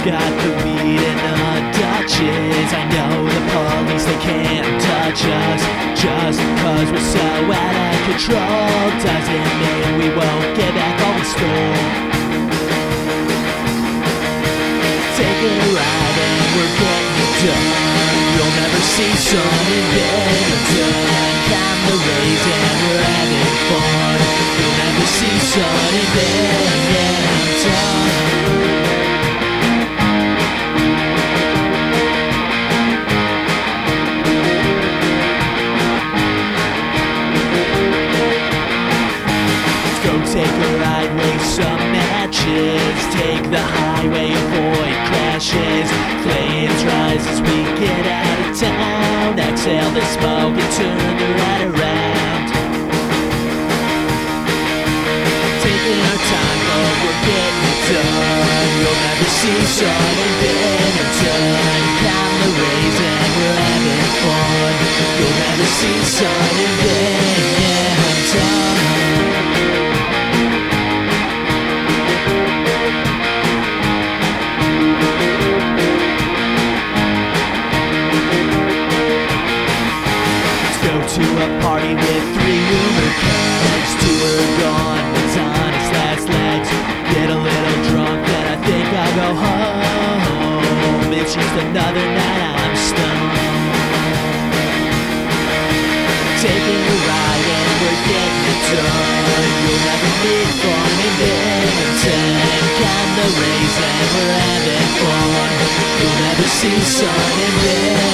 got the weed and the Dutches. I know the police, they can't touch us. Just cause we're so out of control doesn't mean we won't get back all we stole. Taking a ride and we're getting it done. You'll never see sun in Bennington. Climb the rays and we're having fun. You'll never see sun in Bennington. Take a ride, waste some matches. Take the highway, avoid crashes. Flames rise as we get out of town. Exhale the smoke and turn the ride around. Taking our time, but we're getting it done. You'll never see sun in Bennington. Climb the rays and we're having fun. You'll never see sun in Bennington. To a party with 3 Uber cats. 2 are gone, one's on his last legs. Get a little drunk, then I think I'll go home. It's just another night I'm stoned. Taking a ride and we're getting it done. You'll never meet fun in Bennington. Climb the rays and we're having fun. You'll never see sun in Bennington.